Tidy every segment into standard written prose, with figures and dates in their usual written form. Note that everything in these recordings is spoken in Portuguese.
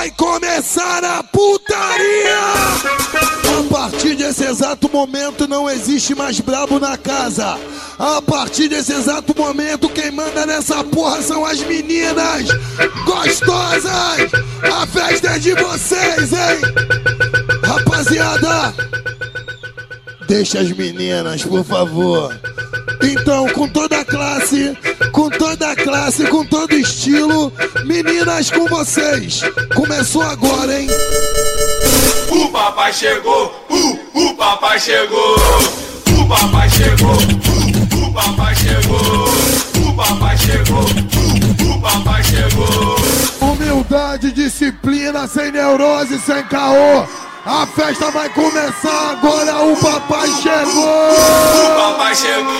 vai começar a putaria! A partir desse exato momento não existe mais brabo na casa. A partir desse exato momento quem manda nessa porra são as meninas gostosas. A festa é de vocês, hein? Rapaziada, deixa as meninas, por favor. Então, com toda a classe, com todo estilo, meninas com vocês. Começou agora, hein? O papai chegou, o papai chegou, o papai chegou, o papai chegou, o papai chegou, o papai chegou. Humildade, disciplina, sem neurose, sem caô. A festa vai começar agora, o papai chegou! O papai chegou!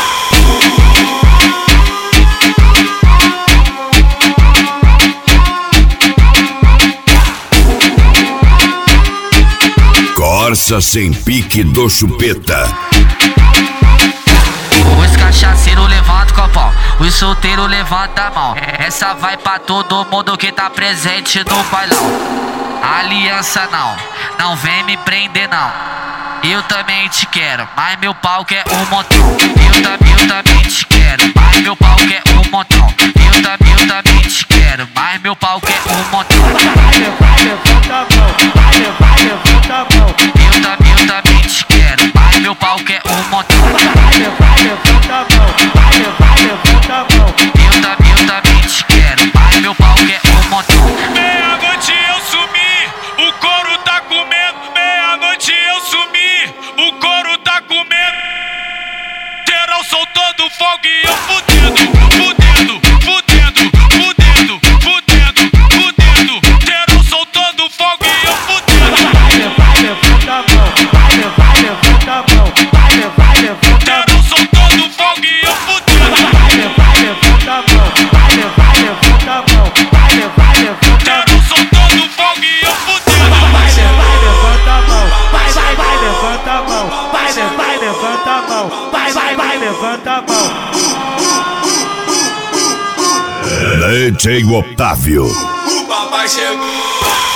Corsa sem pique do Chupeta. Os cachaceiros levantam o copão, os solteiros levantam a mão. Essa vai pra todo mundo que tá presente no bailão. Aliança não vem me prender não. Eu também te quero, mas meu pau quer um montão. Eu também te quero, mas meu pau quer um montão. Eu também te quero, mas meu pau quer um montão. Vai, levanta a mão, levanta a mão. Eu também te quero, mas meu pau quer um montão. Vai, levanta a mão, levanta a mão. Eu também te quero, mas meu pau quer um montão. Meia-noite eu sumi, o couro tá comendo. Meia-noite eu sumi, o couro tá comendo. Geral soltando fogo e eu fudendo. Geral soltando fogo e eu fudendo. Vai, levanta a mão, levanta a mão. Geral soltando fogo e eu fudendo. Vai, levanta a mão, levanta a mão. Geral soltando fogo e eu fudendo. Vai, levanta a mão, levanta a mão. Vai, levanta a mão, levanta a mão. DJ Otávio. O papai chegou.